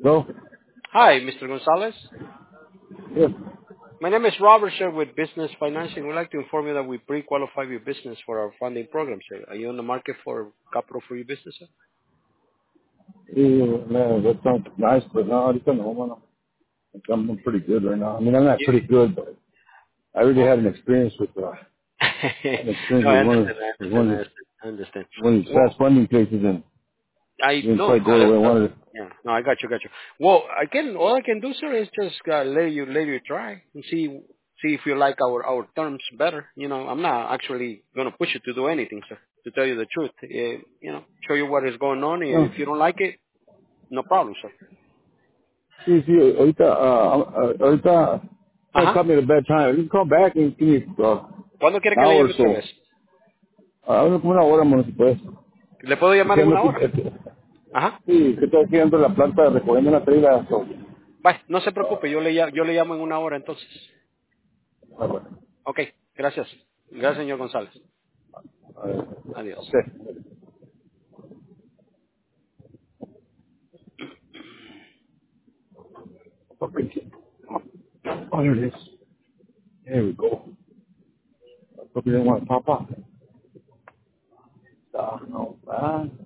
No? Hi, Mr. Gonzalez. Yes. My name is Robert, sir, with Business Financing. We'd like to inform you that we pre-qualify your business for our funding program, sir. Are you on the market for capital for your business, sir? Yeah, man, that sounds nice, but no, ahorita no, man. I'm pretty good right now. I mean, I'm not Yeah. pretty good, but I already Well, had an experience with, no, I one understand. with one of I understand. one of these Well, fast funding places, and I didn't no, quite go the way I wanted it. yeah, no, I got you. Well, all I can do, sir, is just let you try and see if you like our terms better. You know, I'm not actually gonna push you to do anything, sir. To tell you the truth, show you what is going on. No, If you don't like it, no problem, sir. sí, ahorita, that Ajá. caught me at a bad time. You can call back and give me ¿Cuándo quiere an que le hour or llame otra so. vez? Como una hora, más si puedes. ¿Le puedo Es llamar que en ando una aquí, hora? Ajá. sí, que estoy haciendo la planta recogiendo la trailer. So, Vale, no se preocupe, yo le llamo en una hora entonces. bueno. Ok, gracias. Gracias, señor González. Adiós. Okay. Okay. Oh, there it is. There we go. Hope you didn't want to pop up. No,